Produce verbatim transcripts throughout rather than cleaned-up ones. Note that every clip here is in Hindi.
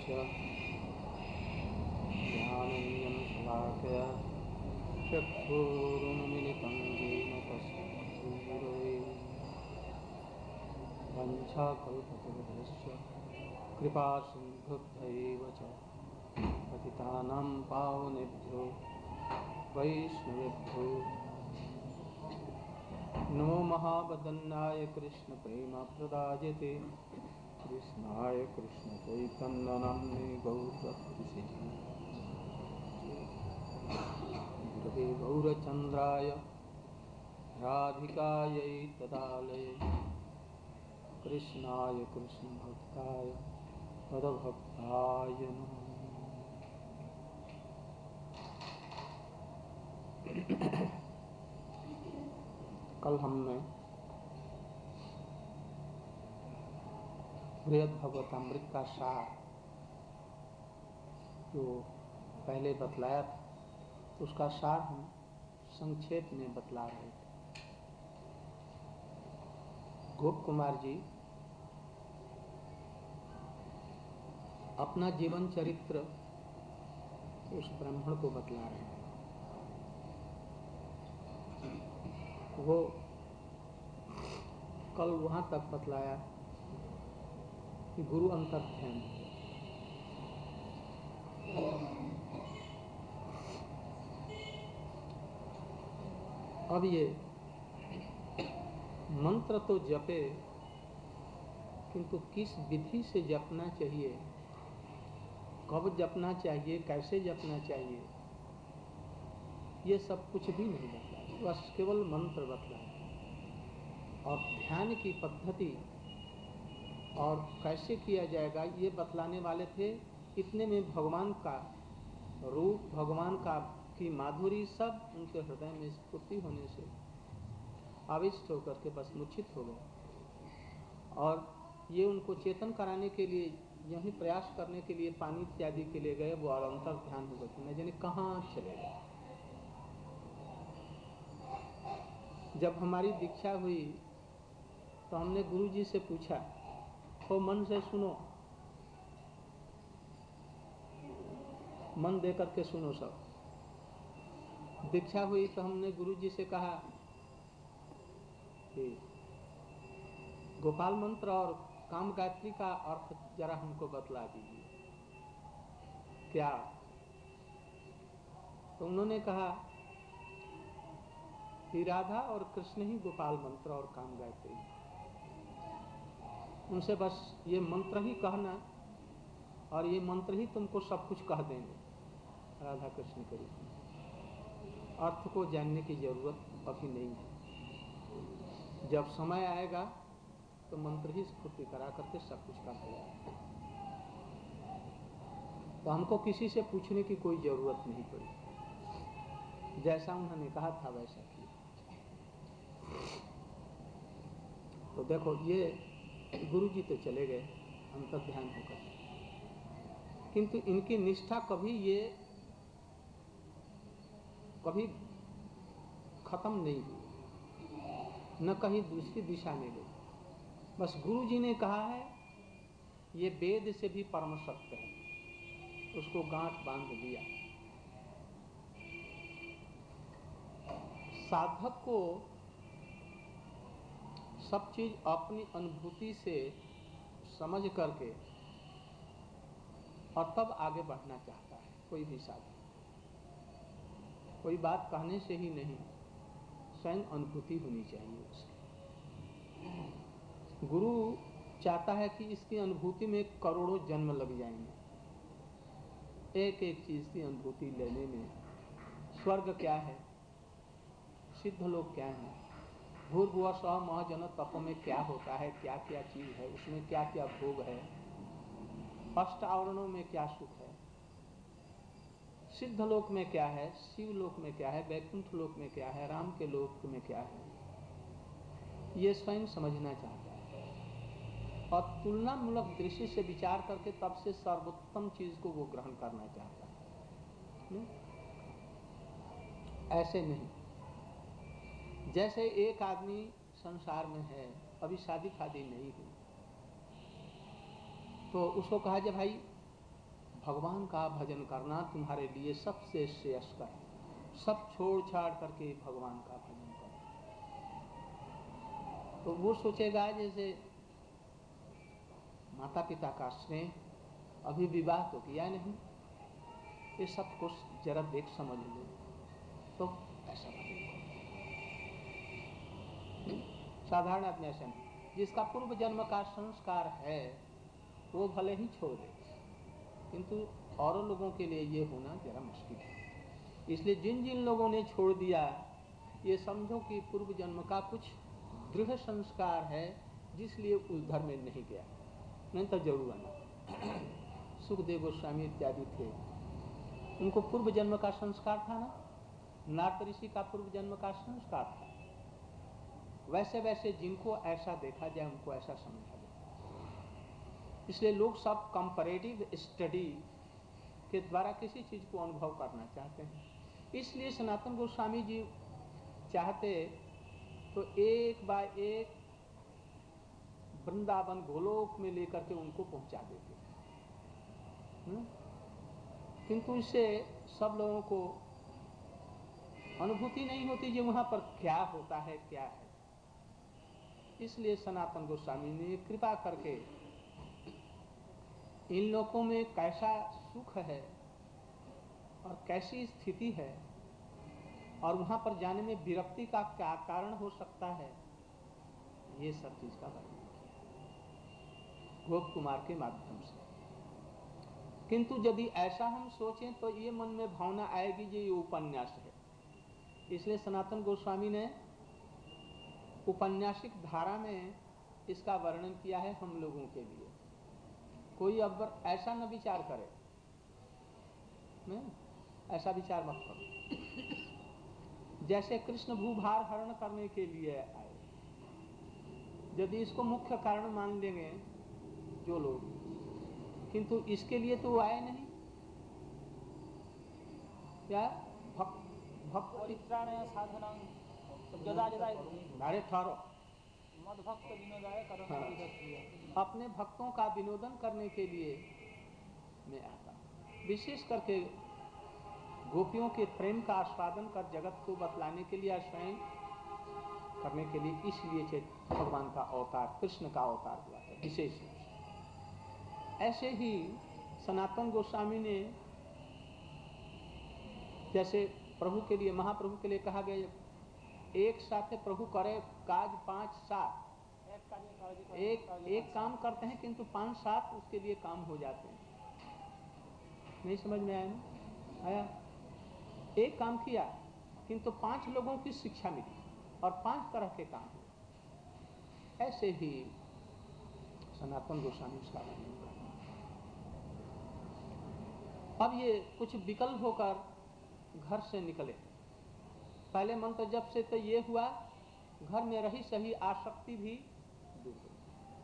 ज्ञानञ्जन शलाकया चक्षुरुन्मिलितं येन तस्मै वञ्चाकल्पतरुभ्यश्च कृपासिन्धुभ्यैव च पतितानां पावनेभ्यो वैष्णवेभ्यो नमो महावदन्नाय कृष्णप्रेमप्रदायते कृष्णाय कृष्णचैतन्यनाम्ने गौरहरिसे गुरवे गौरचन्द्राय राधिकायै तदालये कृष्णाय कृष्णभक्ताय तद्भक्ताय नमः। कल हमने बृहद भगवतामृत का सार जो पहले बतलाया था उसका सार हम संक्षेप में बतला रहे थे। गोप कुमार जी अपना जीवन चरित्र उस ब्राह्मण को बतला रहे हैं। वो कल वहां तक बतलाया कि गुरु अंतर्ध्यान। अब ये मंत्र तो जपे, किंतु किस विधि से जपना चाहिए, कब जपना चाहिए, कैसे जपना चाहिए, ये सब कुछ भी नहीं बतलाया, बस केवल मंत्र बतलाया। और ध्यान की पद्धति और कैसे किया जाएगा ये बतलाने वाले थे। इतने में भगवान का रूप, भगवान का की माधुरी सब उनके हृदय में स्फूर्ति होने से आविष्ट होकर के बस मूर्छित हो गए। और ये उनको चेतन कराने के लिए, यही प्रयास करने के लिए पानी इत्यादि के लिए गए। वो और अंतर ध्यान हो गए, न जाने कहाँ चले गए। जब हमारी दीक्षा हुई तो हमने गुरु जी से पूछा, तो मन से सुनो, मन दे करके सुनो सब। दीक्षा हुई तो हमने गुरु जी से कहा कि गोपाल मंत्र और काम गायत्री का अर्थ जरा हमको बतला दीजिए क्या। तो उन्होंने कहा कि राधा और कृष्ण ही गोपाल मंत्र और काम गायत्री। उनसे बस ये मंत्र ही कहना और ये मंत्र ही तुमको सब कुछ कह देंगे राधा कृष्ण के रूप में। अर्थ को जानने की जरूरत अभी नहीं है। जब समय आएगा तो मंत्र ही स्फूर्ति करा करके सब कुछ कर देगा। तो हमको किसी से पूछने की कोई जरूरत नहीं पड़ी, जैसा उन्होंने कहा था वैसा किया। तो देखो, ये गुरु जी तो चले गए अंतर्ध्यान होकर, किंतु इनकी निष्ठा कभी ये कभी खत्म नहीं हुई, न कहीं दूसरी दिशा में गई। बस गुरु जी ने कहा है ये वेद से भी परम सत्य है, उसको गांठ बांध दिया। साधक को सब चीज अपनी अनुभूति से समझ करके और तब आगे बढ़ना चाहता है। कोई भी साधक कोई बात कहने से ही नहीं, स्वयं अनुभूति होनी चाहिए उसकी। गुरु चाहता है कि इसकी अनुभूति में करोड़ों जन्म लग जाएंगे, एक एक चीज की अनुभूति लेने में। स्वर्ग क्या है, सिद्ध लोग क्या हैं, भूर्भुवः स्वः महजन तप में क्या होता है, क्या क्या चीज है, उसमें क्या क्या भोग है, अष्ट आवरणों में क्या सुख है, सिद्ध लोक में क्या है, शिव लोक में क्या है, वैकुंठ लोक में क्या है, राम के लोक में क्या है, ये स्वयं समझना चाहता है। और तुलनामूलक दृष्टि से विचार करके तब से सर्वोत्तम चीज को वो ग्रहण करना चाहता है। नहीं? ऐसे नहीं। जैसे एक आदमी संसार में है, अभी शादी फादी नहीं हुई, तो उसको कहा जाए भाई भगवान का भजन करना तुम्हारे लिए सबसे श्रेयस्कर है। सब छोड़ छाड़ करके भगवान का भजन करो। तो वो सोचेगा जैसे माता पिता का स्नेह, अभी विवाह तो किया नहीं, ये सब कुछ जरा देख समझ लो तो ऐसा भजन करो। साधारण आदमी ऐसा नहीं, जिसका पूर्व जन्म का संस्कार है वो भले ही छोड़ दे, किंतु और लोगों के लिए ये होना जरा मुश्किल है। इसलिए जिन जिन लोगों ने छोड़ दिया, ये समझो कि पूर्व जन्म का कुछ दृढ़ संस्कार है, जिसलिए उस धर्म में नहीं गया, नहीं तो जरूर आना। सुखदेव गोस्वामी इत्यादि थे, उनको पूर्व जन्म का संस्कार था ना, नारद ऋषि का पूर्व जन्म का संस्कार था। वैसे वैसे जिनको ऐसा देखा जाए उनको ऐसा समझा जाए। इसलिए लोग सब कंपैरेटिव स्टडी के द्वारा किसी चीज को अनुभव करना चाहते हैं। इसलिए सनातन गोस्वामी जी चाहते तो एक बाय एक वृंदावन गोलोक में लेकर के उनको पहुंचा देते, किंतु इससे सब लोगों को अनुभूति नहीं होती कि वहां पर क्या होता है, क्या है। इसलिए सनातन गोस्वामी ने कृपा करके इन लोगों में कैसा सुख है और कैसी स्थिति है और वहां पर जाने में विरक्ति का क्या कारण हो सकता है, ये सब चीज का वर्णन किया गोप कुमार के माध्यम से। किंतु यदि ऐसा हम सोचें तो ये मन में भावना आएगी कि ये उपन्यास है। इसलिए सनातन गोस्वामी ने उपन्यासिक धारा में इसका वर्णन किया है हम लोगों के लिए। कोई अब ऐसा न विचार करे, नहीं, ऐसा विचार मत करो। जैसे कृष्ण भूभार हरण करने के लिए आए, यदि इसको मुख्य कारण मान लेंगे जो लोग, किंतु इसके लिए तो आए नहीं। क्या भक्त भक्त परित्राणाय साधनां जदा जदा अरे ठहरो, मद भक्त विनोदाय करम हाँ। विदत्रिय। अपने भक्तों का विनोदन करने के लिए मैं आता, विशेष करके गोपियों के प्रेम का आस्वादन कर जगत को बतलाने के लिए, स्वयं करने के लिए, इसलिए भगवान का अवतार, कृष्ण का अवतार हुआ है विशेष रूप से। ऐसे ही सनातन गोस्वामी ने जैसे प्रभु के लिए, महाप्रभु के लिए कहा गया, एक साथ प्रभु करे काज पांच सात, एक एक काम करते हैं किंतु पांच सात उसके लिए काम हो जाते हैं। नहीं समझ में आया ना? आया? एक काम किया किंतु पांच लोगों की शिक्षा मिली और पांच तरह के काम हुए। ऐसे ही सनातन गोस्वामी उसका वर्णन करते हैं। अब ये कुछ विकल्प होकर घर से निकले। पहले मंत्र जब से तो ये हुआ, घर में रही सही आसक्ति भी दूर हुई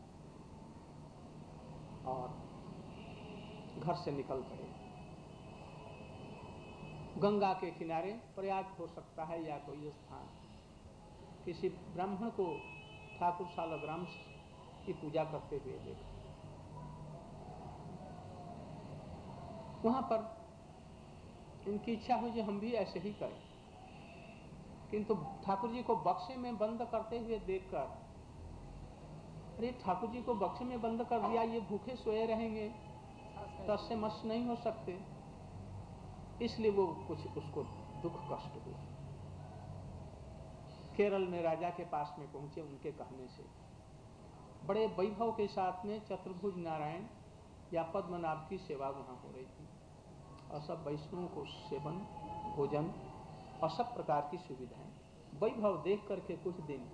और घर से निकल पड़े। गंगा के किनारे, प्रयाग हो सकता है या कोई स्थान, किसी ब्राह्मण को ठाकुर शालग्राम की पूजा करते हुए देखा। वहां पर इनकी इच्छा हुई कि हम भी ऐसे ही करें, किंतु ठाकुर जी को बक्से में बंद करते हुए देखकर, अरे ठाकुर जी को बक्से में बंद कर दिया, ये भूखे सोए रहेंगे, तस्य मस नहीं हो सकते। इसलिए वो कुछ उसको दुख कष्ट हुआ। केरल में राजा के पास में पहुंचे, उनके कहने से बड़े वैभव के साथ में चतुर्भुज नारायण या पद्मनाभ की सेवा वहां हो रही थी और सब वैष्णवों को सेवन, भोजन और सब प्रकार की सुविधाएं। वैभव देख करके कुछ दिन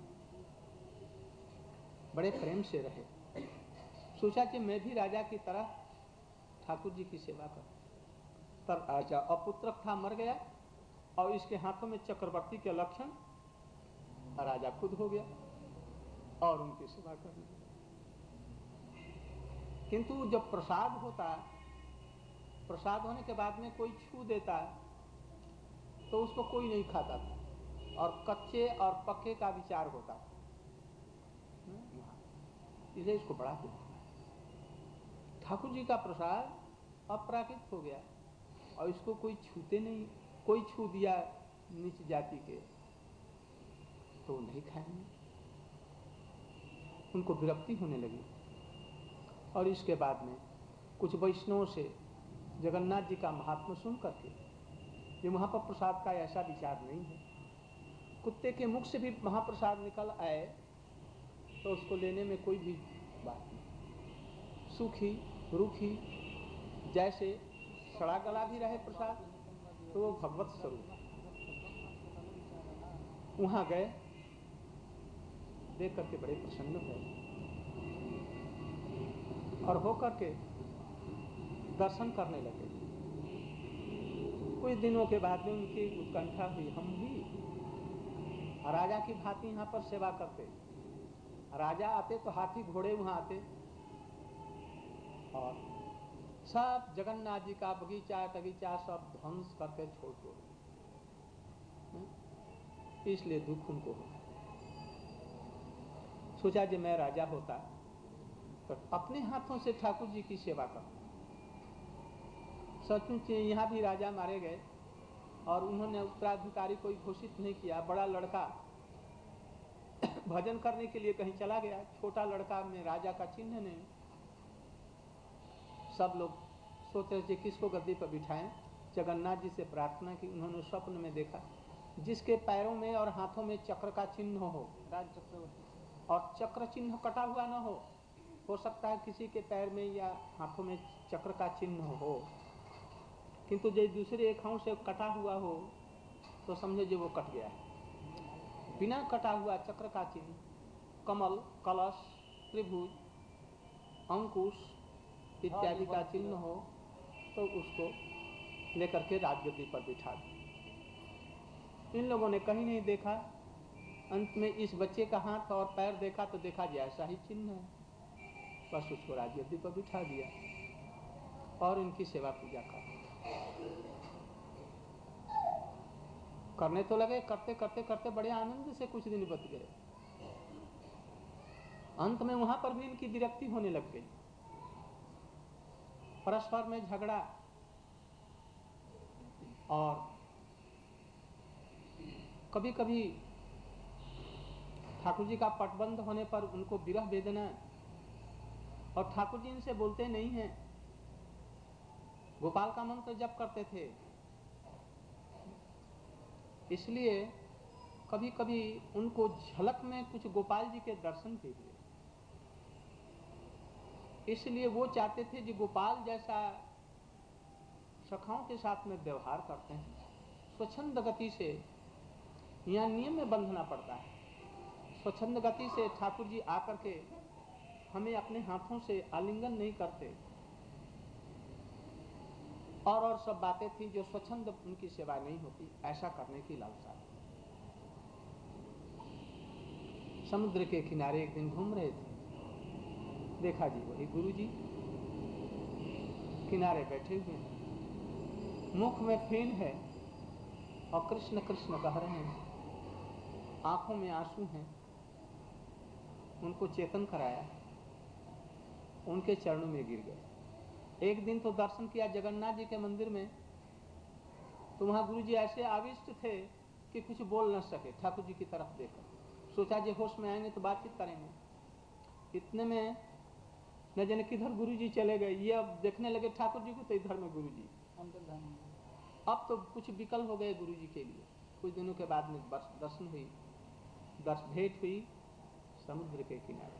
बड़े प्रेम से रहे। सोचा कि मैं भी राजा की तरह ठाकुर जी की सेवा करूं। तब राजा अपुत्र था, मर गया और इसके हाथों में चक्रवर्ती के लक्षण, राजा खुद हो गया और उनकी सेवा करने लगा। किंतु जब प्रसाद होता, प्रसाद होने के बाद में कोई छू देता तो उसको कोई नहीं खाता था और कच्चे और पक्के का विचार होता था। इसलिए इसको बड़ा दुख। ठाकुर जी का प्रसाद अपराकृत हो गया और इसको कोई छूते नहीं, कोई छू दिया नीच जाति के तो नहीं खाएंगे, उनको विरक्ति होने लगी। और इसके बाद में कुछ वैष्णवों से जगन्नाथ जी का महात्मा सुन करके, ये महाप्रसाद का ऐसा विचार नहीं है, कुत्ते के मुख से भी महाप्रसाद निकल आए तो उसको लेने में कोई भी बात नहीं, सूखी रूखी जैसे सड़ा गला भी रहे प्रसाद तो वो भगवत स्वरूप। वहाँ गए, देख करके बड़े प्रसन्न हुए और हो करके दर्शन करने लगे। कुछ दिनों के बाद में उनकी उत्कंठा हुई, हम भी राजा की भांति यहाँ पर सेवा करते, राजा आते तो हाथी घोड़े वहाँ आते और सब जगन्नाथ जी का बगीचा टगीचा सब ध्वंस करके छोड़ दो, इसलिए दुख उनको हो। सोचा जब मैं राजा होता तो अपने हाथों से ठाकुर जी की सेवा करता। सचमुच यहाँ भी राजा मारे गए और उन्होंने उत्तराधिकारी कोई घोषित नहीं किया। बड़ा लड़का भजन करने के लिए कहीं चला गया, छोटा लड़का में राजा का चिन्ह नहीं। सब लोग सोच रहे थे किसको गद्दी पर बिठाएं। जगन्नाथ जी से प्रार्थना की, उन्होंने स्वप्न में देखा जिसके पैरों में और हाथों में चक्र का चिन्ह हो, राज चक्रवर्ती, और चक्र चिन्ह कटा हुआ न हो हो सकता है किसी के पैर में या हाथों में चक्र का चिन्ह हो, किंतु जो दूसरे रेखाओं से कटा हुआ हो तो समझे जो वो कट गया है। बिना कटा हुआ चक्र का चिन्ह, कमल, कलश, त्रिभुज, अंकुश इत्यादि का चिन्ह हो तो उसको लेकर के राजगद्दी पर बिठा दो। इन लोगों ने कहीं नहीं देखा, अंत में इस बच्चे का हाथ और पैर देखा तो देखा जी ऐसा ही चिन्ह है, बस उसको राजगद्दी पर बिठा दिया और इनकी सेवा पूजा कर करने तो लगे। करते करते करते बड़े आनंद से कुछ दिन बीत गए। अंत में वहां पर भी इनकी विरक्ति होने लग गई, परस्पर में झगड़ा और कभी कभी ठाकुर जी का पटबंध होने पर उनको विरह वेदना, और ठाकुर जी इनसे बोलते नहीं हैं। गोपाल का मंत्र जप करते थे, इसलिए कभी कभी उनको झलक में कुछ गोपाल जी के दर्शन भी हुए। इसलिए वो चाहते थे कि गोपाल जैसा सखाओं के साथ में व्यवहार करते हैं, स्वच्छंद गति से, यहाँ नियम में बंधना पड़ता है। स्वच्छंद गति से ठाकुर जी आकर के हमें अपने हाथों से आलिंगन नहीं करते, और और सब बातें थी जो स्वच्छंद उनकी सेवा नहीं होती, ऐसा करने की लालसा। समुद्र के किनारे एक दिन घूम रहे थे, देखा जी वही गुरु जी किनारे बैठे हुए हैं, मुख में फेन है और कृष्ण कृष्ण कह रहे हैं, आंखों में आंसू हैं। उनको चेतन कराया, उनके चरणों में गिर गए। एक दिन तो दर्शन किया जगन्नाथ जी के मंदिर में, तो वहां गुरु जी ऐसे आविष्ट थे कि कुछ बोल न सके। ठाकुर जी की तरफ देखकर सोचा जी होश में आएंगे तो बातचीत करेंगे, इतने में न जाने किधर गुरु जी चले गए। ये अब देखने लगे ठाकुर जी को तो इधर में गुरु जी, अब तो कुछ विकल हो गए गुरु जी के लिए। कुछ दिनों के बाद में दर्शन हुई, दर्श भेंट हुई समुद्र के किनारे।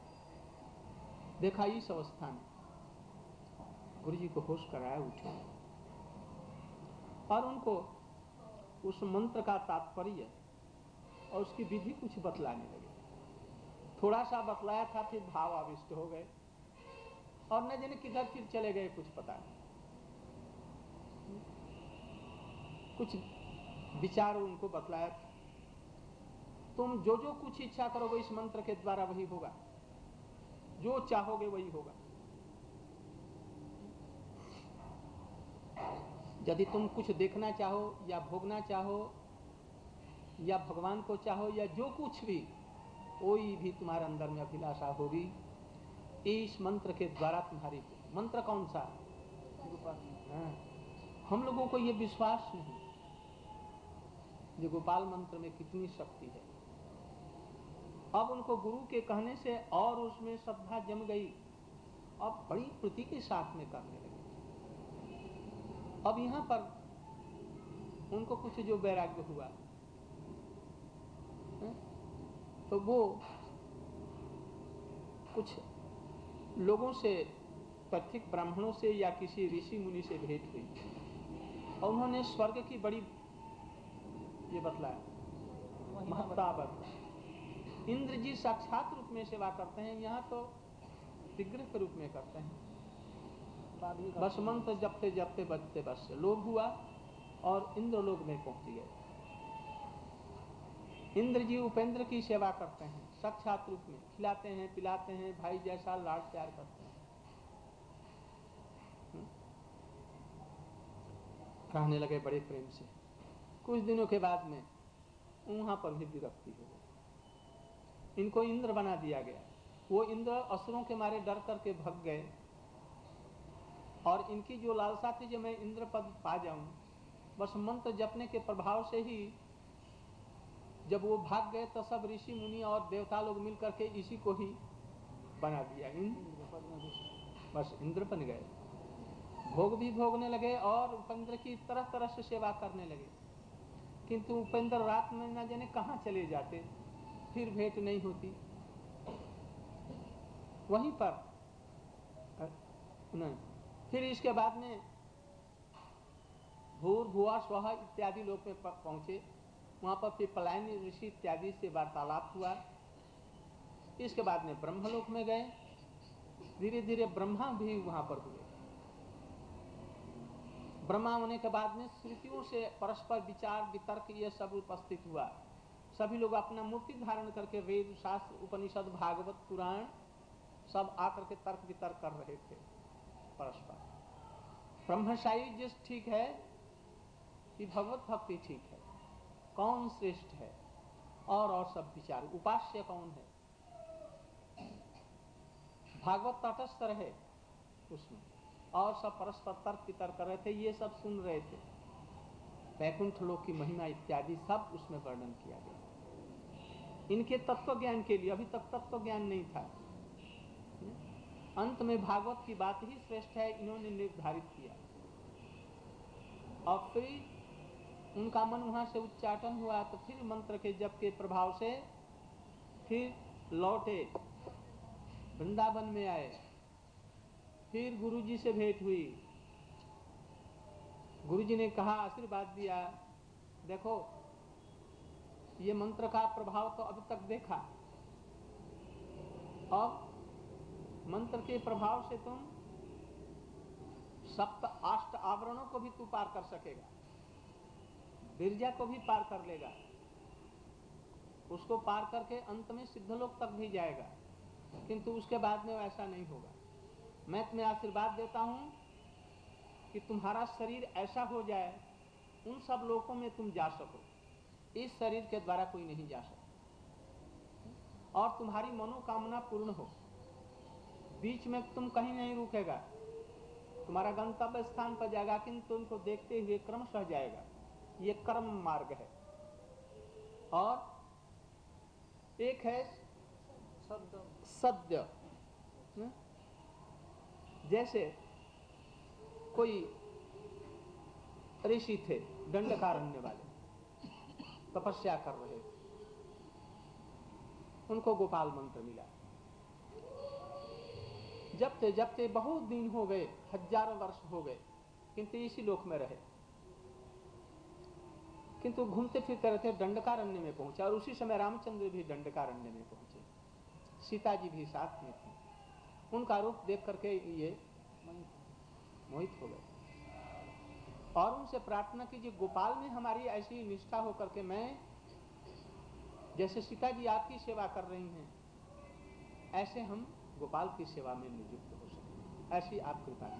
देखा इस अवस्था में गुरु जी को होश कराया, उठे और उनको उस मंत्र का तात्पर्य और उसकी विधि कुछ बतलाने लगे। थोड़ा सा बतलाया था, फिर भाव आविष्ट हो गए और न जाने किधर फिर चले गए, कुछ पता नहीं। कुछ विचार उनको बतलाया, तुम जो जो कुछ इच्छा करोगे इस मंत्र के द्वारा वही होगा, जो चाहोगे वही होगा। यदि तुम कुछ देखना चाहो या भोगना चाहो या भगवान को चाहो या जो कुछ भी, कोई भी तुम्हारे अंदर में अभिलाषा होगी, इस मंत्र के द्वारा तुम्हारी। मंत्र कौन सा? गोपाल मंत्र। हाँ, हम लोगों को ये विश्वास नहीं जो गोपाल मंत्र में कितनी शक्ति है। अब उनको गुरु के कहने से और उसमें श्रद्धा जम गई, अब बड़ी प्रीति के साथ में करने लगे। अब यहाँ पर उनको कुछ जो वैराग्य हुआ है, तो वो कुछ लोगों से, प्रत्येक ब्राह्मणों से या किसी ऋषि मुनि से भेंट हुई और उन्होंने स्वर्ग की बड़ी ये बतलाया महत्ता बतलाया। इंद्र जी साक्षात रूप में सेवा करते हैं, यहाँ तो विग्रह के रूप में करते हैं। बस मंत्र जपते जपते बजते बस लोभ हुआ और इंद्रलोक में पहुंच गए। इंद्र जी उपेंद्र की सेवा करते हैं साक्षात रूप में, खिलाते हैं पिलाते हैं, भाई जैसा लाड प्यार करते हैं, कहने लगे बड़े प्रेम से। कुछ दिनों के बाद में वहां पर भी विरक्ति हो गई, इनको इंद्र बना दिया गया। वो इंद्र असुरों के मारे डर करके भग गए और इनकी जो लालसा थी जो मैं इंद्र पद पा जाऊं, बस मंत्र जपने के प्रभाव से ही जब वो भाग गए तो सब ऋषि मुनि और देवता लोग मिलकर के इसी को ही बना दिया, इंद्र बस इंद्र बन गए। भोग भी भोगने लगे और उपेंद्र की तरह तरह से सेवा करने लगे। किंतु उपेंद्र रात में न जाने कहाँ चले जाते, फिर भेंट नहीं होती। वहीं पर नहीं, फिर इसके बाद में भूर भुआ स्वाहा इत्यादि लोक में पहुंचे। वहां पर फिर पलायनी ऋषि इत्यादि से वार्तालाप हुआ। इसके बाद में ब्रह्मलोक में गए। धीरे धीरे ब्रह्मा भी वहां पर हुए। ब्रह्मा होने के बाद में श्रुतियों से परस्पर विचार वितर्क ये सब उपस्थित हुआ। सभी लोग अपना मूर्ति धारण करके वेद शास्त्र उपनिषद भागवत पुराण सब आकर के तर्क वितर्क कर रहे थे परस्पर। ब्रह्मशाही ठीक है कि भगवत भक्ति ठीक है, कौन श्रेष्ठ है, और और सब विचार, उपास्य कौन है, भागवत तटस्थ रहे उसमें, और सब परस्पर तर्क वितर्क कर रहे थे। ये सब सुन रहे थे। वैकुंठ लोक की महिमा इत्यादि सब उसमें वर्णन किया गया इनके तत्व ज्ञान के लिए। अभी तक तत्व ज्ञान नहीं था। अंत में भागवत की बात ही श्रेष्ठ है इन्होंने निर्धारित किया। और फिर उनका मन वहां से उच्चाटन हुआ तो फिर मंत्र के जप के प्रभाव से फिर लौटे, वृंदावन में आए। फिर गुरुजी से भेंट हुई। गुरुजी ने कहा, आशीर्वाद दिया, देखो ये मंत्र का प्रभाव तो अभी तक देखा, अब मंत्र के प्रभाव से तुम सप्त अष्ट आवरणों को भी तू पार कर सकेगा, बिरजा को भी पार कर लेगा, उसको पार करके अंत में सिद्धलोक तक भी जाएगा। किंतु उसके बाद में ऐसा नहीं होगा। मैं तुम्हें आशीर्वाद देता हूं कि तुम्हारा शरीर ऐसा हो जाए उन सब लोकों में तुम जा सको, इस शरीर के द्वारा कोई नहीं जा सकता, और तुम्हारी मनोकामना पूर्ण हो। बीच में तुम कहीं नहीं रुकेगा, तुम्हारा गंतव्य स्थान पर जाएगा, किंतु तुमको देखते हुए क्रमशः जाएगा। ये कर्म मार्ग है। और एक है सद्य सद्य जैसे कोई ऋषि थे दंडकारण्य वाले, तपस्या कर रहे थे, उनको गोपाल मंत्र मिला। जपते जपते बहुत दिन हो गए, हजारों वर्ष हो गए, किंतु इसी लोक में रहे। किंतु घूमते फिरते रहते दंडकारण्य में पहुंचे, और उसी समय रामचंद्र भी दंडकारण्य में पहुंचे, सीता जी भी साथ में थी। उनका रूप देख करके ये मोहित हो गए और उनसे प्रार्थना कीजिए, गोपाल में हमारी ऐसी निष्ठा हो करके मैं जैसे सीता जी आपकी सेवा कर रही हैं, ऐसे हम गोपाल की सेवा में नियुक्त हो सके, ऐसी आप कृपा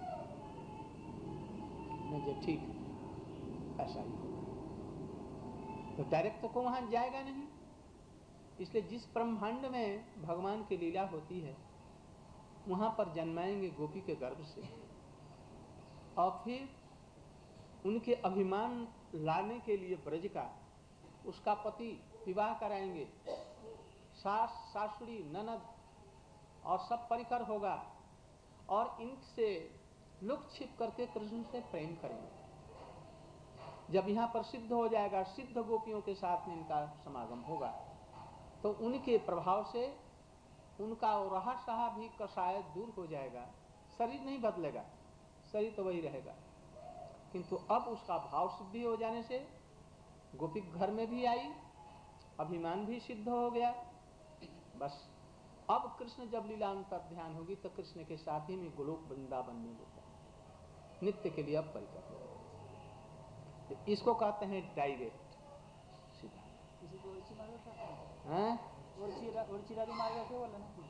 कीजिए। ठीक ऐसा ही होगा। तो डायरेक्ट को वहां जाएगा नहीं, इसलिए जिस ब्रह्मांड में भगवान की लीला होती है वहां पर जन्माएंगे गोपी के गर्भ से। और फिर उनके अभिमान लाने के लिए ब्रज का उसका पति विवाह कराएंगे, सास सासुरी ननद और सब परिकर होगा, और इनसे लुक छिप करके कृष्ण से प्रेम करेंगे। जब यहाँ पर सिद्ध हो जाएगा, सिद्ध गोपियों के साथ में इनका समागम होगा, तो उनके प्रभाव से उनका रहा सहा भी कषाय दूर हो जाएगा। शरीर नहीं बदलेगा, शरीर तो वही रहेगा, किंतु अब उसका भाव सिद्धि हो जाने से गोपी घर में भी आई, अभिमान भी सिद्ध हो गया। बस अब कृष्ण जब लीलांतर ध्यान होगी तो कृष्ण के साथ ही में गोलोक वृंदावन में होता है, नित्य के लिए अब परिकर हो। इसको कहते हैं डायरेक्ट, सीधा। इसी को उर्ची मार्ग कहते हैं। हैं? उर्ची रा- उर्ची राधि मार्ग क्यों बोला ना?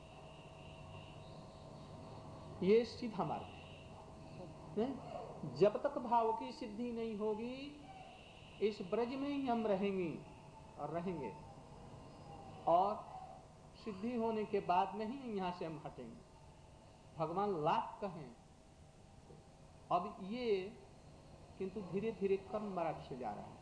ये सीधा मार्ग है। जब तक भाव की सिद्धि नहीं होगी, इस ब्रज में ही हम रहेंगे और रहेंगे, और सिद्धि होने के बाद में ही यहाँ से हम हटेंगे। भगवान लाख कहें अब ये, किंतु धीरे धीरे कर्म मार्ग से जा रहा है।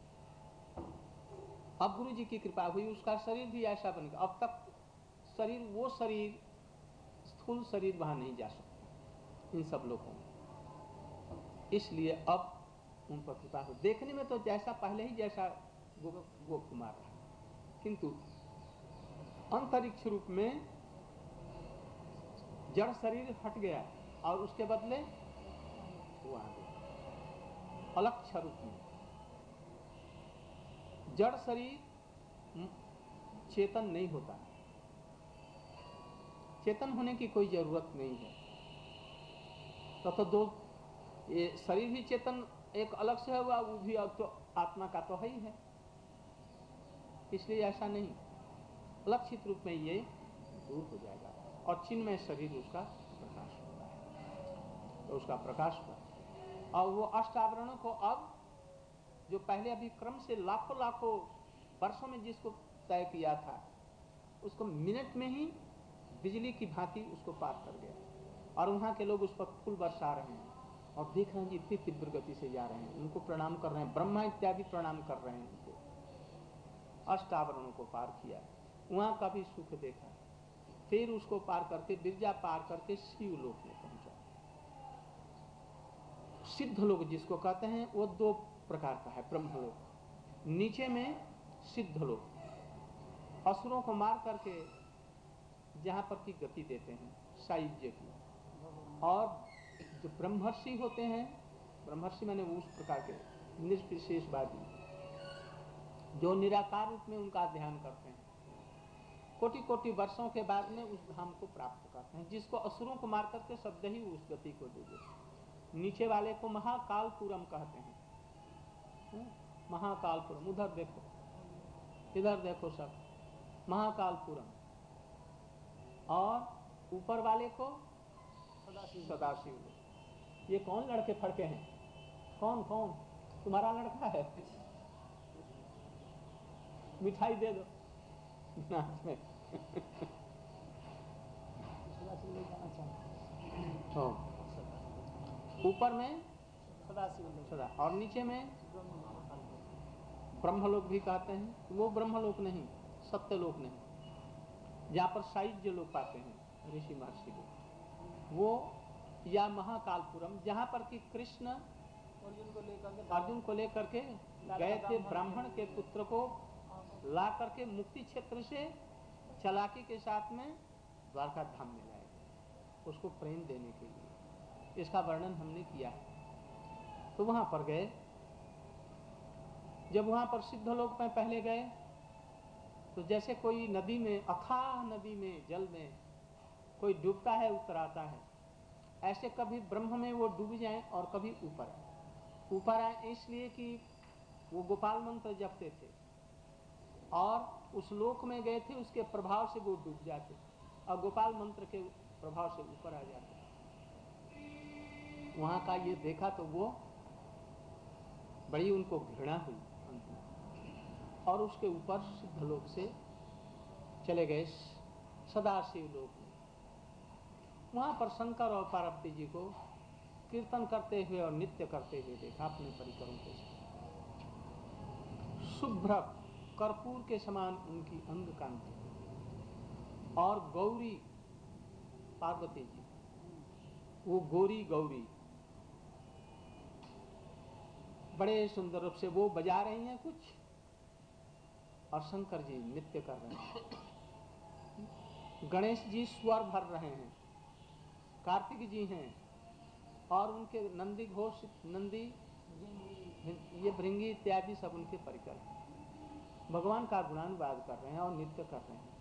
अब गुरु जी की कृपा हुई, उसका शरीर भी ऐसा बन गया। अब तक शरीर, वो शरीर, स्थूल शरीर वहां नहीं जा सकता इन सब लोगों में, इसलिए अब उन पर कृपा हो। देखने में तो जैसा पहले ही जैसा गोप गोप कुमार रहा, किंतु अंतरिक्ष रूप में जड़ शरीर हट गया और उसके बदले वो आ गया अलक्ष रूप में। जड़ शरीर चेतन नहीं होता, चेतन होने की कोई जरूरत नहीं है। तो, तो दो ये शरीर ही चेतन एक अलग से हुआ, वो भी अब तो आत्मा का तो है ही है, इसलिए ऐसा नहीं, लक्षित रूप में ये दूर हो जाएगा और चिन्मय शरीर उसका प्रकाश होता है, तो उसका प्रकाश हुआ। और वो अष्टावरणों को अब जो पहले अभी क्रम से लाखों लाखों वर्षों में जिसको तय किया था, उसको मिनट में ही बिजली की भांति उसको पार कर गया, और वहाँ के लोग उस पर फूल बरसा रहे हैं और देख रहे हैं कि इतनी तीव्र गति से जा रहे हैं, उनको प्रणाम कर रहे हैं, ब्रह्मा इत्यादि प्रणाम कर रहे हैं उनको। अष्टावरणों को पार किया, वहाँ का भी सुख देखा, फिर उसको पार करके विरजा पार करके शिवलोक में पहुंचा। सिद्ध लोक जिसको कहते हैं वो दो प्रकार का है। ब्रह्मलोक, नीचे में सिद्ध लोक, असुरों को मार करके जहां पर की गति देते हैं सायुज्य की, और जो ब्रह्मर्षि होते हैं, ब्रह्मर्षि माने उस प्रकार के निर्विशेषवादी जो निराकार रूप में उनका ध्यान करते हैं, कोटि कोटि वर्षों के बाद में उस धाम को प्राप्त करते हैं, जिसको असुरों को मार करके शब्द ही उस गति को दे देते। नीचे वाले को महाकालपुरम कहते हैं, महाकालपुरम, उधर देखो, इधर देखो सब, महाकालपुरम। और ऊपर वाले को सदाशिव। सदाशिव। ये कौन लड़के फड़के हैं? कौन कौन? तुम्हारा लड़का है? मिठाई दे दो नाच में। सदाशिव लोग जाना चाहते हाँ, ऊपर में सदाशिव लोग, सदा, और नीचे में ब्रह्म ब्रह्मलोक भी कहते हैं। वो ब्रह्मलोक नहीं, सत्यलोक नहीं, जहाँ पर सायुज्य लोग पाते हैं ऋषि महर्षि लोग, वो या महाकालपुरम, जहाँ पर कि कृष्ण अर्जुन को लेकर के अर्जुन को लेकर के गए थे, ब्राह्मण के पुत्र को ला करके मुक्ति क्षेत्र से चालाकी के साथ में द्वारका धाम में लाए, उसको प्रेम देने के लिए। इसका वर्णन हमने किया है। तो वहां पर गए, जब वहां पर सिद्ध लोक में पहले गए, तो जैसे कोई नदी में, अथाह नदी में, जल में कोई डूबता है उतर आता है, ऐसे कभी ब्रह्म में वो डूब जाए और कभी ऊपर आए। ऊपर आए इसलिए कि वो गोपाल मंत्र जपते थे और उस लोक में गए थे, उसके प्रभाव से वो डूब जाते और गोपाल मंत्र के प्रभाव से ऊपर आ जाते। वहां का ये देखा तो वो बड़ी उनको घृणा हुई और उसके ऊपर सिद्ध लोक से चले गए सदाशिव लोक में। वहां पर शंकर और पार्वती जी को कीर्तन करते हुए और नित्य करते हुए देखा अपने परिकरों के साथ। शुभ्र कर्पूर के समान उनकी अंग कांति और गौरी पार्वती जी, वो गोरी गौरी बड़े सुंदर रूप से वो बजा रही हैं कुछ, और शंकर जी नृत्य कर रहे हैं। गणेश जी स्वर भर रहे हैं, कार्तिक जी हैं, और उनके नंदी घोष, नंदी ये भृंगी इत्यादि सब उनके परिकर हैं। भगवान का गुणानुवाद कर रहे हैं और नृत्य कर रहे हैं।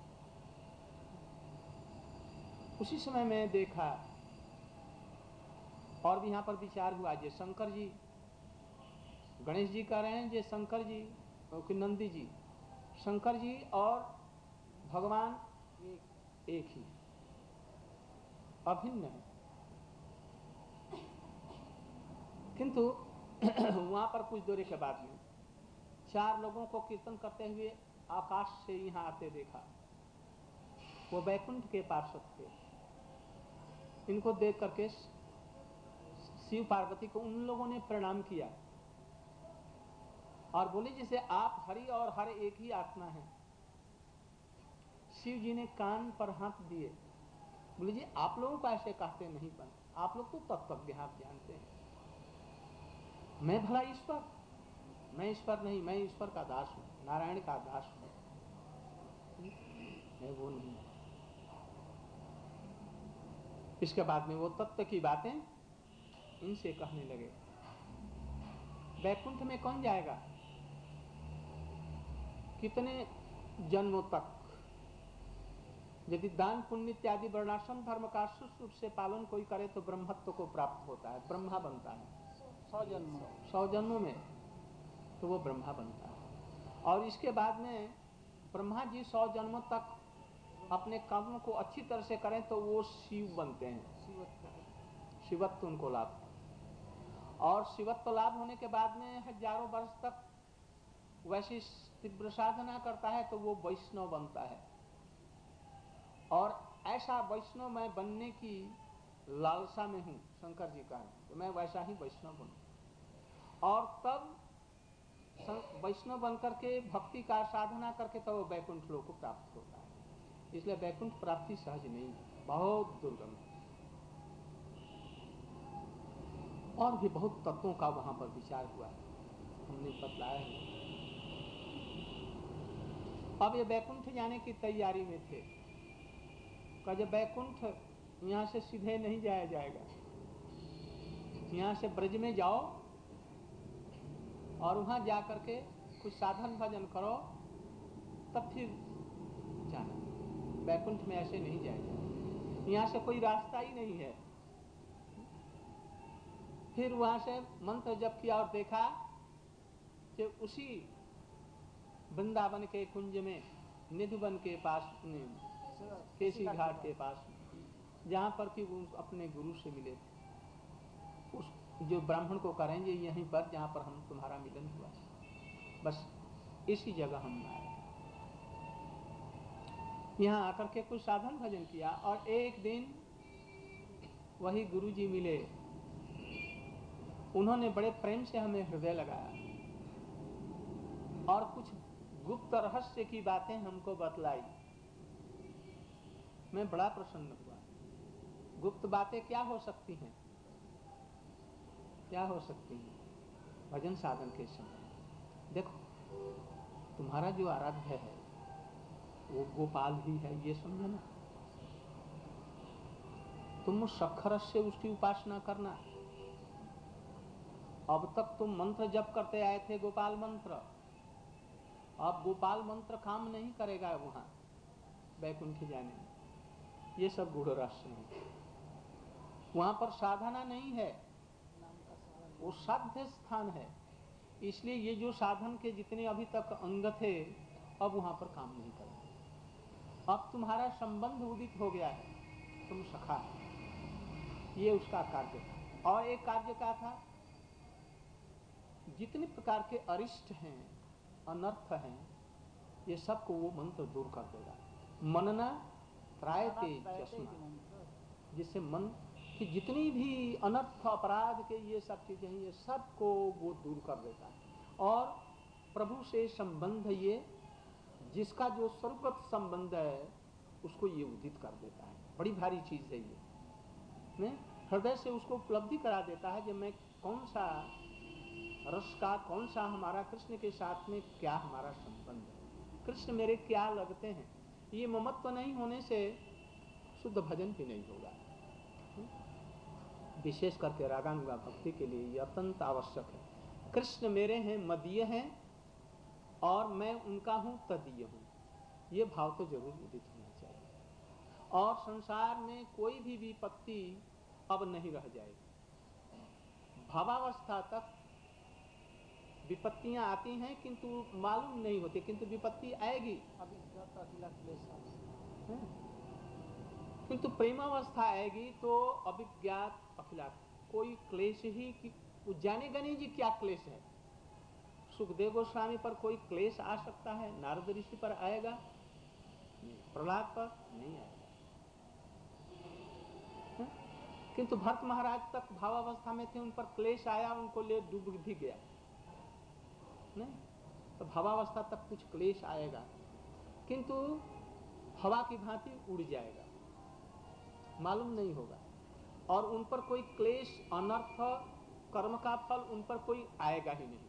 उसी समय में देखा और भी यहाँ पर विचार हुआ, जे शंकर जी, गणेश जी कह रहे हैं जे शंकर जी कि नंदी जी, शंकर जी और भगवान एक, एक ही अभिन्न है। किंतु वहां पर कुछ दूरी के बाद में चार लोगों को कीर्तन करते हुए आकाश से यहाँ आते देखा। वो बैकुंठ के पार्षद थे। इनको देख करके शिव पार्वती को उन लोगों ने प्रणाम किया और बोले जैसे आप हरि और हर एक ही आत्मा है। शिव जी ने कान पर हाथ दिए, बोले जी आप लोगों को ऐसे कहते नहीं बन, आप लोग तो तत्व आप जानते हैं, मैं भला ईश्वर, मैं ईश्वर नहीं, मैं ईश्वर का दास हूं, नारायण का दास हूं, मैं वो नहीं। इसके बाद में वो तत्व की बातें इनसे कहने लगे। वैकुंठ में कौन जाएगा, कितने जन्मों तक यदि दान पुण्य इत्यादि वर्णाश्रम धर्म का सुष्ट रूप से पालन कोई करे तो ब्रह्मत्व को प्राप्त होता है, ब्रह्मा बनता है। सौ जन्म सौ जन्मों में तो वो ब्रह्मा बनता है। और इसके बाद में ब्रह्मा जी सौ जन्मों तक अपने कर्म को अच्छी तरह से करें तो वो शिव बनते हैं, शिवत्व उनको लाभ। और शिवत्व लाभ होने के बाद में हजारों वर्ष तक वैसी तीव्र साधना करता है तो वो वैष्णव बनता है। और ऐसा वैष्णव मैं बनने की लालसा में हूं, शंकर जी कह रहे हैं तो मैं वैसा ही वैष्णव बनूं। और तब वैष्णव बनकर के भक्ति का साधना करके तब तो वैकुंठ लोक को प्राप्त होता है। इसलिए वैकुंठ प्राप्ति सहज नहीं है, बहुत दुर्गम है। और भी बहुत तत्वों का वहां पर विचार हुआ है, हमने बतलाया है। अब ये वैकुंठ जाने की तैयारी में थे। जब वैकुंठ यहाँ से सीधे नहीं जाया जाएगा, यहाँ से ब्रज में जाओ और वहां जा करके कुछ साधन भजन करो तब फिर जाना। वैकुंठ में ऐसे नहीं जाएगा, यहाँ से कोई रास्ता ही नहीं है। फिर वहां से मंत्र जप किया और देखा कि उसी वृंदावन के कुंज में निधिवन के पास, केसी घाट के पास, जहाँ पर कि वो अपने गुरु से मिले थे, उस जो ब्राह्मण को करेंगे यहीं पर जहाँ पर हम तुम्हारा मिलन हुआ, बस इसी जगह हम आए। यहाँ आकर के कुछ साधन भजन किया और एक दिन वही गुरु जी मिले। उन्होंने बड़े प्रेम से हमें हृदय लगाया और कुछ गुप्त रहस्य की बातें हमको बतलाई। मैं बड़ा प्रसन्न हुआ। गुप्त बातें क्या हो सकती हैं, क्या हो सकती हैं भजन साधन के समय। देखो तुम्हारा जो आराध्य है वो गोपाल ही है, ये समझो ना। तुम उस सखरस से उसकी उपासना करना। अब तक तुम मंत्र जप करते आए थे, गोपाल मंत्र। अब गोपाल मंत्र काम नहीं करेगा वहां वैकुंठ जाने में। ये सब गूढ़ रहस्य है। वहां पर साधना नहीं है, वो साध्य स्थान है। इसलिए ये जो साधन के जितने अभी तक अंग थे अब वहां पर काम नहीं करेंगे। अब तुम्हारा संबंध उदित हो गया है, तुम सखा है, ये उसका कार्य था। और एक कार्य क्या था, जितने प्रकार के अरिष्ट हैं, अनर्थ हैं, ये सबको वो मंत्र दूर कर देगा। मनना त्रायते चश्मा, जिससे मन कि जितनी भी अनर्थ अपराध के ये सब चीजें हैं, ये सबको वो दूर कर देता है। और प्रभु से संबंध, ये जिसका जो स्वरूपगत संबंध है उसको ये उदित कर देता है। बड़ी भारी चीज है ये, ने हृदय से उसको उपलब्धि करा देता है कि मैं कौन सा रस का, कौन सा हमारा कृष्ण के साथ में क्या हमारा संबंध है, कृष्ण मेरे क्या लगते हैं। ये ममत्व नहीं होने से शुद्ध भजन भी नहीं होगा। विशेष करके रागानुगा भक्ति के लिए ये अत्यंत आवश्यक है। कृष्ण मेरे हैं, मदीय हैं, और मैं उनका हूं, तदीय हूं, ये भाव तो जरूर उदित होना चाहिए। और संसार में कोई भी विपत्ति अब नहीं रह जाएगी। भावावस्था तक विपत्तियां आती हैं किंतु मालूम नहीं होती, किंतु विपत्ति आएगी। अभिज्ञात अखिला क्लेश, किंतु प्रेमावस्था आएगी तो अभिज्ञात अखिला, कोई क्लेश ही कि जानेगा नहीं जी क्या क्लेश है। सुखदेव गोस्वामी पर कोई क्लेश आ सकता है, नारद ऋषि पर आएगा नहीं, प्रहलाद पर नहीं आएगा। है? किंतु भरत महाराज तक भावावस्था में थे, उन पर क्लेश आया, उनको ले डूब भी गया नहीं। तो भावावस्था तक कुछ क्लेश आएगा, किंतु हवा की भांति उड़ जाएगा, मालूम नहीं होगा। और उन पर कोई क्लेश, अनर्थ, कर्म का फल उन पर कोई आएगा ही नहीं।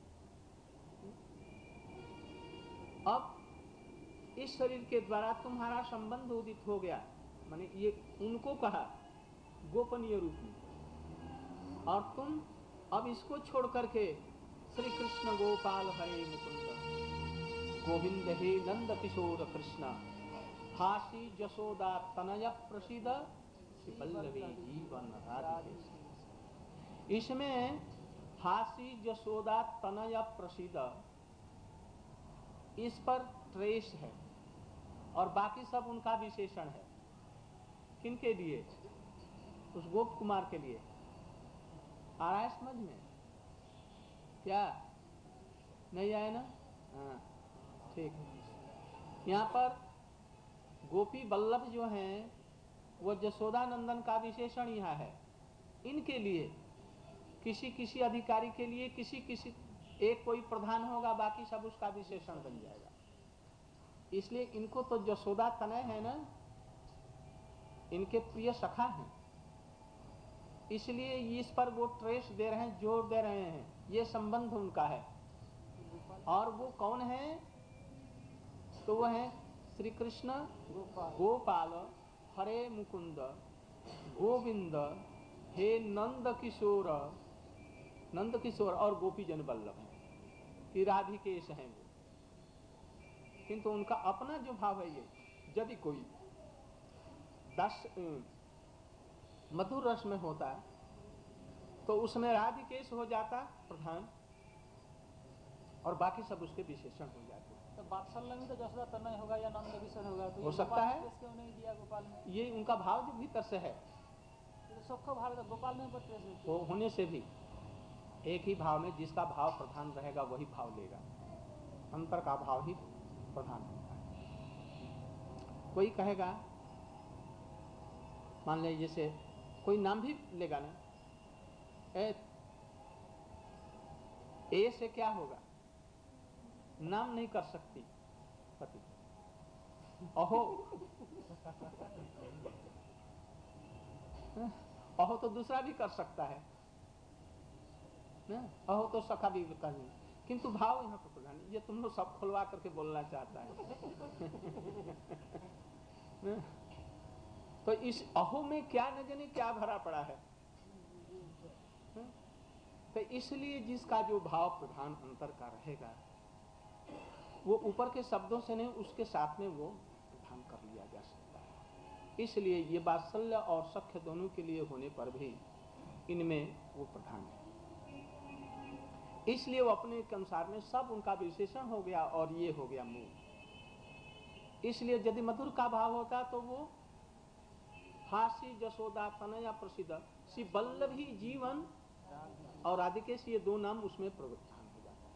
अब इस शरीर के द्वारा तुम्हारा संबंध उदित हो गया, माने ये उनको कहा गोपनीय रूप में, और तुम अब इसको छोड़ करके श्री कृष्ण गोपाल हरे मुकुंद गोविंद हे नंद किशोर कृष्ण हासी जसोदा तनय प्रसिद्ध वल्लभी जीवन राधिके। इसमें हासी जसोदा तनय प्रसिद्ध, इस पर ट्रेस है और बाकी सब उनका विशेषण है। किनके लिए? उस गोप कुमार के लिए। आ रहा है समझ में? क्या नहीं आया ना? हाँ ठीक है। यहाँ पर गोपी वल्लभ जो हैं वो जसोदा नंदन का विशेषण यहाँ है। इनके लिए किसी किसी अधिकारी के लिए किसी किसी एक कोई प्रधान होगा, बाकी सब उसका विशेषण बन जाएगा। इसलिए इनको तो जसोदा तनय है ना, इनके प्रिय सखा हैं, इसलिए इस पर वो ट्रेस दे रहे हैं, जोर दे रहे हैं, ये संबंध उनका है। और वो कौन है? तो वो है श्री कृष्ण गोपाल गोपाल हरे मुकुंद गोविंद हे नंद किशोर, नंद किशोर और गोपी जन वल्लभ हैं, कि राधिकेश हैं वो। किंतु उनका अपना जो भाव है ये, यदि कोई दस मधुर रस में होता तो उसमें राधिकेश हो जाता प्रधान और बाकी सब उसके विशेषण हो जाते। तो वात्सल्य में तो जसोदा तनय होगा या नंद किशोर होगा, तो हो सकता है। क्यों नहीं दिया गोपाल में? ये उनका भाव जो भीतर से है, तो सबका भाव है, तो गोपाल में पर ट्रेस होती है। वो होने से भी एक ही भाव में जिसका भाव प्रधान रहेगा वही भाव लेगा, अंतर का भाव ही प्रधान होता है। कोई कहेगा, मान ले जैसे कोई नाम भी लेगा ना, ए, ए से क्या होगा? नाम नहीं कर सकती पति, अहो अहो तो दूसरा भी कर सकता है ना, अहो तो सखा भी करनी, किंतु भाव यहाँ पर प्रधान। ये तुम लोग सब खुलवा करके बोलना चाहता है तो इस अहो में क्या न जाने क्या भरा पड़ा है। तो इसलिए जिसका जो भाव प्रधान अंतर का रहेगा वो ऊपर के शब्दों से नहीं, उसके साथ में वो प्रधान कर लिया जा सकता है। इसलिए ये वात्सल्य और सख्य दोनों के लिए होने पर भी इनमें वो प्रधान है। इसलिए वो अपने के अनुसार में सब उनका विशेषण हो गया और ये हो गया मूल। इसलिए यदि मधुर का भाव होता तो वो हासी जसोदा तनया प्रसिद्ध श्री वल्लभी जीवन और राधिकेश, ये दो नाम उसमें प्रवृत्तान हो जाता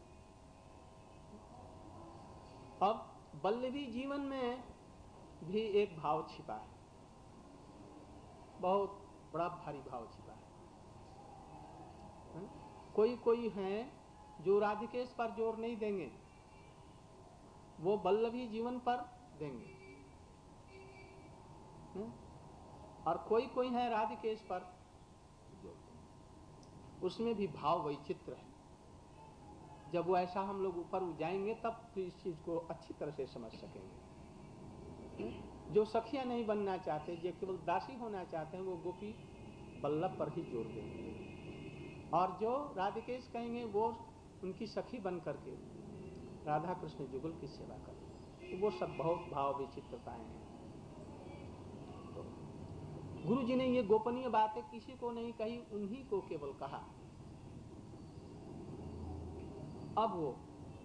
है। अब वल्लभी जीवन में भी एक भाव छिपा है, बहुत बड़ा भारी भाव छिपा है, है? कोई कोई हैं जो राधिकेश पर जोर नहीं देंगे, वो वल्लभी जीवन पर देंगे, है? और कोई कोई है राधिकेश पर जोर देंगे। उसमें भी भाव वैचित्र है। जब वो ऐसा हम लोग ऊपर जाएंगे तब फिर इस चीज को अच्छी तरह से समझ सकेंगे। जो सखियां नहीं बनना चाहते, जो केवल दासी होना चाहते हैं, वो गोपी वल्लभ पर ही जोर देंगे, और जो राधिकेश कहेंगे वो उनकी सखी बन करके राधा कृष्ण जुगल की सेवा करें। तो वो सब बहुत भाव विचित्रताएं हैं। तो गुरु जी ने ये गोपनीय बातें किसी को नहीं कही, उन्हीं को केवल कहा। अब वो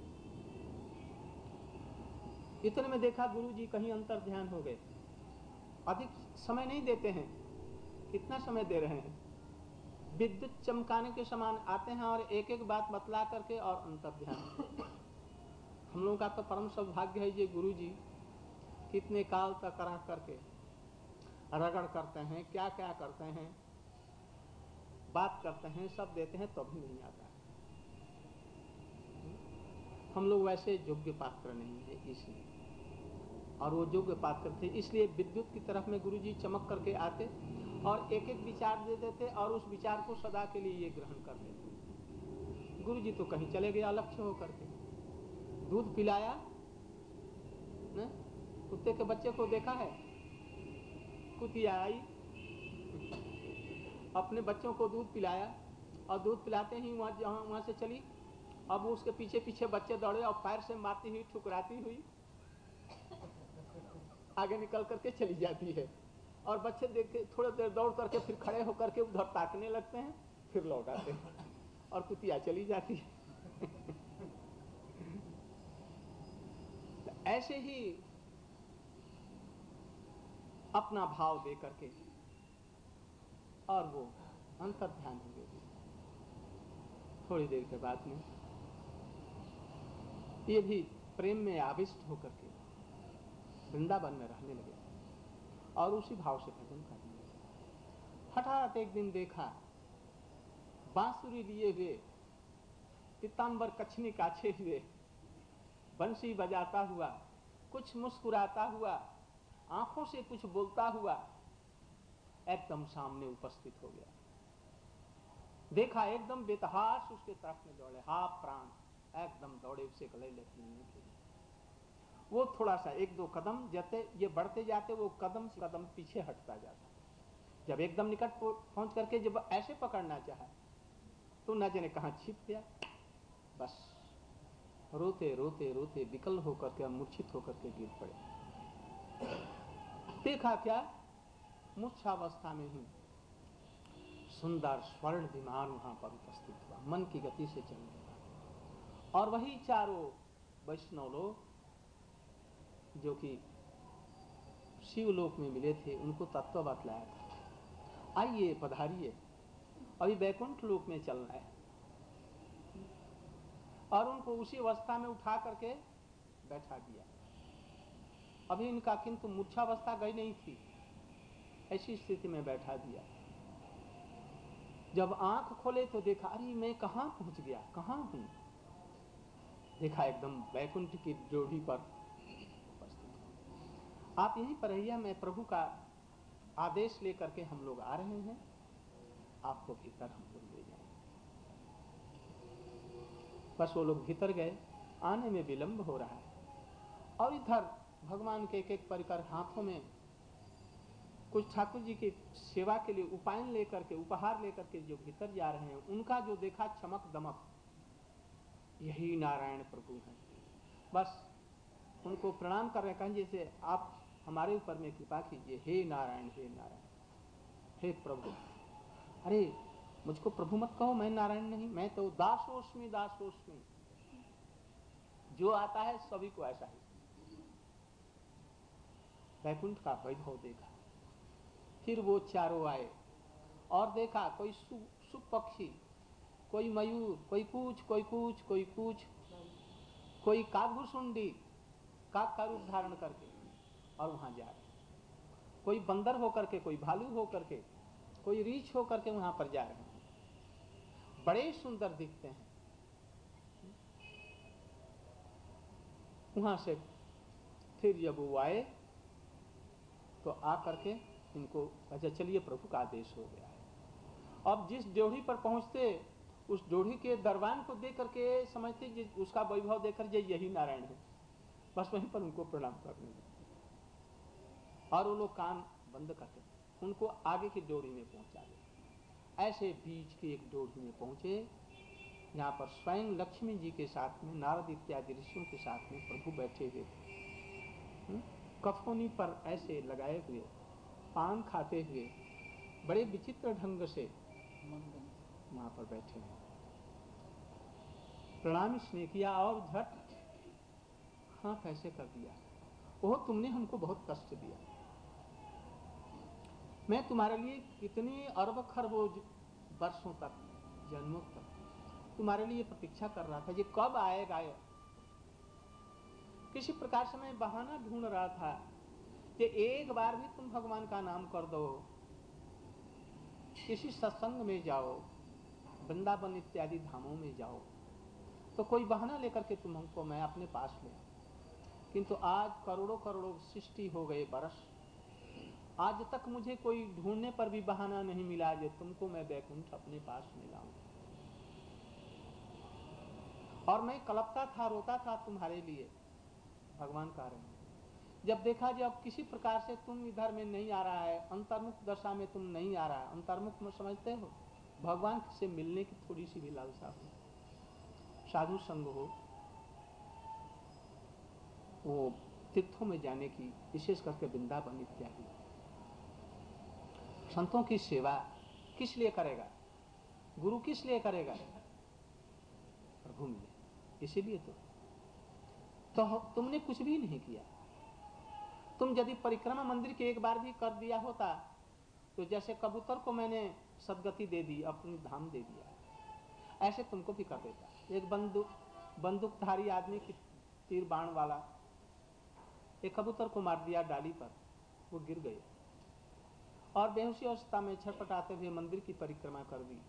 इतने में देखा गुरु जी कहीं अंतर ध्यान हो गए। अधिक समय नहीं देते हैं, कितना समय दे रहे हैं, विद्युत चमकाने के समान आते हैं और एक एक बात बतला करके और अंतर ध्यान। हम लोगों का तो परम सौभाग्य है, ये गुरु जी कितने काल तक रह करके रगड़ करते हैं, क्या क्या करते हैं, बात करते हैं, सब देते हैं तो भी नहीं आता है। हम लोग वैसे योग्य पात्र नहीं है इसलिए, और वो योग्य पात्र थे इसलिए विद्युत की तरफ में गुरुजी चमक करके आते और एक एक विचार दे देते और उस विचार को सदा के लिए ये ग्रहण कर लेते। गुरुजी तो कहीं चले गए अलक्ष्य होकर के। दूध पिलाया, न? कुत्ते के बच्चे को देखा है, कुतिया आई, अपने बच्चों को दूध पिलाया और दूध पिलाते ही वहां जहां वहां से चली। अब उसके पीछे पीछे बच्चे दौड़े और पैर से मारती हुई ठुकराती हुई आगे निकल करके चली जाती है, और बच्चे देख के थोड़ी देर दौड़ करके फिर खड़े होकर के उधर ताकने लगते हैं, फिर लौट आते हैं और कुतिया चली जाती है। ऐसे ही अपना भाव दे करके और वो अंतर ध्यान हो गए। थोड़ी देर के बाद में ये भी प्रेम में आविष्ट होकर के वृंदावन में रहने लगे और उसी भाव से भजन करने लगे। हठात एक दिन देखा बांसुरी लिए हुए, पीताम्बर कछनी काछे हुए, बंसी बजाता हुआ, कुछ मुस्कुराता हुआ, आंखों से कुछ बोलता हुआ एकदम सामने उपस्थित हो गया। देखा एकदम बेतहाश उसके तरफ में दौड़े, हा प्राण एकदम दौड़े उसे गले लगने के लिए। वो थोड़ा सा एक दो कदम जाते, ये बढ़ते जाते, वो कदम से कदम पीछे हटता जाता। जब एकदम निकट पहुंच करके जब ऐसे पकड़ना चाहा तो न जाने कहां छिप गया। बस रोते रोते रोते विकल होकर के, मूर्छित होकर के गिर पड़े। देखा क्या, मूर्छावस्था में ही सुंदर स्वर्ण विमान वहां पर उपस्थित हुआ, मन की गति से चलने लगा। और वही चारों वैष्णव लोग जो कि शिवलोक में मिले थे, उनको तत्व बतलाया था, आइए पधारिए, अभी वैकुंठ लोक में चलना है। और उनको उसी अवस्था में उठा करके बैठा दिया। अभी इनका किंतु मूर्छावस्था गई नहीं थी, ऐसी स्थिति में बैठा दिया। जब आंख खोले तो देखा, अरे मैं कहां पहुंच गया, कहां हूं। देखा एकदम वैकुंठ की ड्योढ़ी पर उपस्थित। आप यहीं पर रहिए, मैं प्रभु का आदेश लेकर के हम लोग आ रहे हैं, आपको भीतर हम लोग ले जाएंगे। बस वो लोग भीतर गए, आने में विलंब हो रहा है। और इधर भगवान के एक एक परिकर हाथों में कुछ ठाकुर जी की सेवा के लिए उपायन लेकर के, उपहार लेकर के जो भीतर जा रहे हैं, उनका जो देखा चमक दमक, यही नारायण प्रभु हैं। बस उनको प्रणाम कर रहे हैं, कहें जैसे आप हमारे ऊपर में कृपा कीजिए, हे नारायण हे नारायण, हे प्रभु। अरे मुझको प्रभु मत कहो, मैं नारायण नहीं, मैं तो दासोस्मि दासोस्मि। जो आता है सभी को ऐसा ही। वैकुंठ का वैभव देखा। फिर वो चारों आए और देखा कोई सुप पक्षी, कोई मयूर, कोई कूच, कोई कूच, कोई कूच, कोई काकभुसुंडी, काक का रूप धारण करके और वहां जा रहे। कोई बंदर होकर के, कोई भालू होकर के, कोई रीछ हो करके वहां पर जा रहे हैं, बड़े सुंदर दिखते हैं। वहां से फिर जब वो आए तो आ करके इनको, अच्छा चलिए प्रभु का आदेश हो गया है। अब जिस ड्योढ़ी पर पहुंचते उस ड्योढ़ी के दरबान को देख करके समझते उसका वैभव देख कर यही नारायण है, बस वहीं पर उनको प्रणाम करने लगते और वो लोग कान बंद करके उनको आगे की ड्योढ़ी में पहुंचा दे। ऐसे बीच की एक ड्योढ़ी में पहुंचे यहाँ पर स्वयं लक्ष्मी जी के साथ में नारद इत्यादि ऋषियों के साथ में प्रभु बैठे हुए थे, कफोनी पर ऐसे लगाए हुए पान खाते हुए बड़े विचित्र ढंग से वहां पर बैठे हैं। प्रणाम इसने किया और झट हाँ कैसे कर दिया, ओह तुमने हमको बहुत कष्ट दिया, मैं तुम्हारे लिए कितने अरब खरबों वर्षों तक, जन्मों तक तुम्हारे लिए प्रतीक्षा कर रहा था, ये कब आएगा। किसी प्रकार से मैं बहाना ढूंढ रहा था कि एक बार भी तुम भगवान का नाम कर दो, किसी सत्संग में जाओ, वृंदावन इत्यादि धामों में जाओ, तो कोई बहाना लेकर के तुम हमको मैं अपने पास ले। किंतु आज करोड़ों करोड़ों सृष्टि हो गए बरस, आज तक मुझे कोई ढूंढने पर भी बहाना नहीं मिला जो तुमको मैं वैकुंठ अपने पास में लाऊं। और मैं कलपता था, रोता था तुम्हारे लिए। भगवान कह रहे हैं जब देखा जब किसी प्रकार से तुम इधर में नहीं आ रहा है, अंतर्मुख दशा में तुम नहीं आ रहा है, अंतर्मुख में समझते हो भगवान से मिलने की थोड़ी सी भी लालसा हो, साधु संग हो, वो तीर्थों में जाने की, विशेष करके वृंदावन इत्यादि। संतों की सेवा किस लिए करेगा, गुरु किस लिए करेगा, प्रभु मिले इसीलिए। तो तो तुमने कुछ भी नहीं किया। तुम यदि परिक्रमा मंदिर के एक बार भी कर दिया होता तो जैसे कबूतर को मैंने सदगति दे दी, अपनी धाम दे दिया, ऐसे तुमको भी कर देता। एक बंदूक बंदूकधारी आदमी की तीर बाण वाला एक कबूतर को मार दिया डाली पर, वो गिर गए और बेहोशी अवस्था में छटपटाते हुए मंदिर की परिक्रमा कर दी,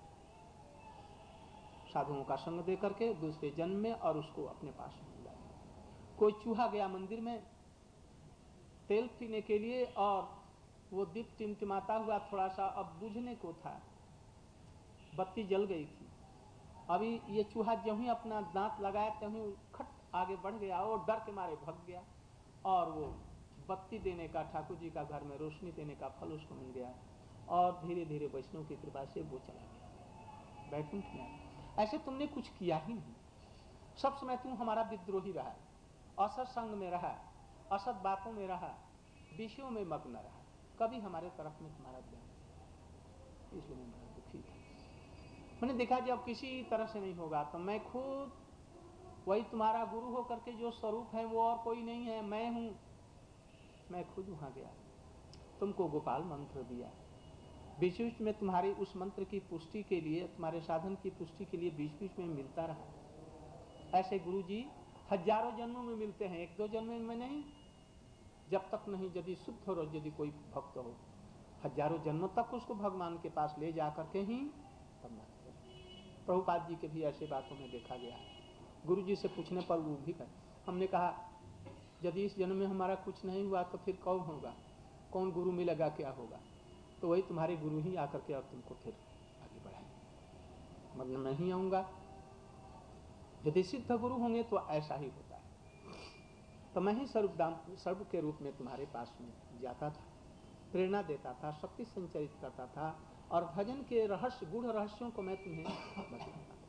साधुओं का संग दे करके दूसरे जन्म में, और उसको अपने पास में लाया। कोई चूहा गया मंदिर में तेल पीने के लिए और वो दीप टिमटिमाता हुआ थोड़ा सा अब बुझने को था, बत्ती जल गई थी। अभी ये चूहा जो ही अपना दांत लगाया त्यों ही खट आगे बढ़ गया और डर के मारे भाग गया और वो बत्ती देने का, ठाकुर जी का घर में रोशनी देने का फल उसको मिल गया और धीरे धीरे वैष्णव की कृपा से वो चला गया वैकुंठ में। ऐसे तुमने कुछ किया ही नहीं, सब समय तुम हमारा विद्रोही रहा, असत संग में रहा, असत बातों में रहा, विषयों में मग्न रहा, कभी हमारे तरफ में तुम्हारा ध्यान नहीं। इसलिए मैं बड़ा दुखी था। मैंने देखा जब किसी तरह से नहीं होगा तो मैं खुद वही तुम्हारा गुरु हो करके जो स्वरूप है वो और कोई नहीं है, मैं हूं। मैं खुद वहां गया, तुमको गोपाल मंत्र दिया, बीच बीच में तुम्हारी उस मंत्र की पुष्टि के लिए, तुम्हारे साधन की पुष्टि के लिए बीच बीच में मिलता रहा। ऐसे गुरु जी हजारों जन्मों में मिलते हैं, एक दो जन्म में नहीं। जब तक नहीं यदि शुद्ध हो, यदि कोई भक्त हो, हजारों जन्मों तक उसको भगवान के पास ले जा करके ही तब मानते हैं। प्रभुपाद जी के भी ऐसे बातों में देखा गया है। गुरु जी से पूछने पर वो भी कहे, हमने कहा यदि इस जन्म में हमारा कुछ नहीं हुआ तो फिर कौन होगा, कौन गुरु मिलेगा, क्या होगा। तो वही तुम्हारे गुरु ही आकर के और तुमको फिर आगे बढ़ाएंगे, मतलब मैं ही आऊँगा। यदि सिद्ध गुरु होंगे तो ऐसा ही होता है। तो मैं ही सर्वदाम सर्व के रूप में तुम्हारे पास में जाता था, प्रेरणा देता था, शक्ति संचरित करता था और भजन के रहस्य, गूढ़ रहस्यों को मैं तुम्हें बताता था।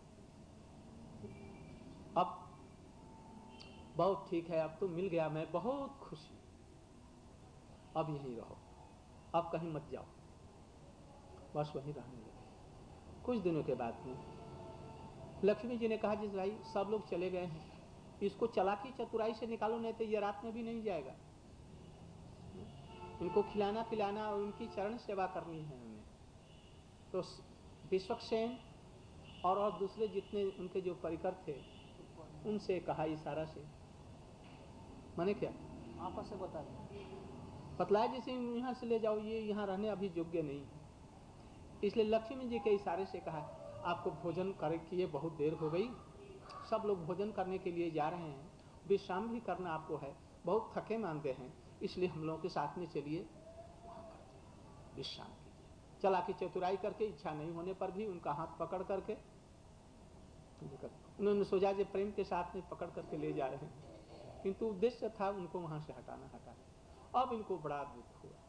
अब बहुत ठीक है, अब तो मिल गया, मैं बहुत खुशी, अब यहीं रहो, अब कहीं मत जाओ, बस वहीं रहने लगे। कुछ दिनों के बाद में लक्ष्मी जी ने कहा जी भाई सब लोग चले गए हैं, इसको चालाकी चतुराई से निकालो, नहीं तो ये रात में भी नहीं जाएगा। इनको खिलाना पिलाना और उनकी चरण सेवा करनी है हमें। तो विश्वक्सेन और और दूसरे जितने उनके जो परिकर थे उनसे कहा इशारा से, माने क्या आपस से बता दें, बतलाया जैसे यहाँ से ले जाओ, ये यहाँ रहने अभी योग्य नहीं है। इसलिए लक्ष्मी जी के इशारे से कहा आपको भोजन करे किए बहुत देर हो गई, सब लोग भोजन करने के लिए जा रहे हैं, विश्राम भी करना आपको है, बहुत थके मानते हैं, इसलिए हम लोगों के साथ में चलिए वहाँ पर विश्राम कीजिए। चला की चतुराई करके, इच्छा नहीं होने पर भी उनका हाथ पकड़ करके उन्होंने सोचा जी प्रेम के साथ में पकड़ करके ले जा रहे हैं, किंतु उद्देश्य था उनको वहां से हटाना हटाना। अब इनको बड़ा दुख हुआ,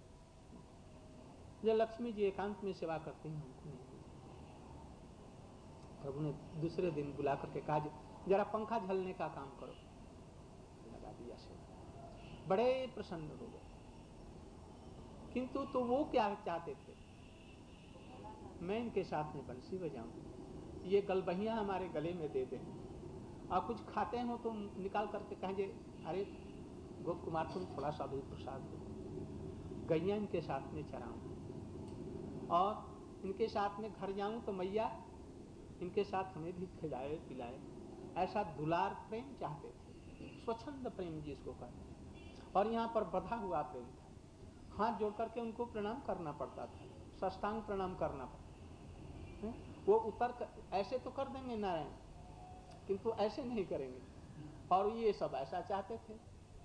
जब लक्ष्मी जी एकांत में सेवा करती हैं उनको नहीं मिली। प्रभु ने दूसरे दिन बुला करके कहा जरा पंखा झलने का काम करो, लगा दिया सेवा, बड़े प्रसन्न हो गए। किंतु तो वो क्या चाहते थे, मैं इनके साथ में बंसी बजाऊं, ये गलबहियां हमारे गले में दे दें, और कुछ खाते हो तो निकाल करके कहेंगे अरे गोप कुमार तुम थोड़ा सा भी प्रसाद दो, गैया इनके साथ में चराऊं और इनके साथ में घर जाऊं तो मैया इनके साथ हमें भी खिलाए पिलाए। ऐसा दुलार प्रेम चाहते थे, स्वच्छंद प्रेम जिसको कहते हैं। और यहाँ पर बधा हुआ प्रेम था, हाथ जोड़ करके उनको प्रणाम करना पड़ता था, साष्टांग प्रणाम करना पड़ता। वो उतर कर, ऐसे तो कर देंगे नारायण, किंतु ऐसे नहीं करेंगे, और ये सब ऐसा चाहते थे।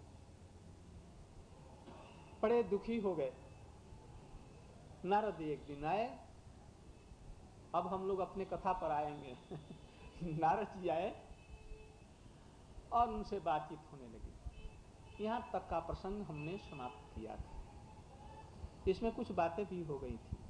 बड़े दुखी हो गए। नारद एक दिन आए, अब हम लोग अपने कथा पर आएंगे। नारद जी आए और उनसे बातचीत होने लगी। यहाँ तक का प्रसंग हमने समाप्त किया था, इसमें कुछ बातें भी हो गई थी।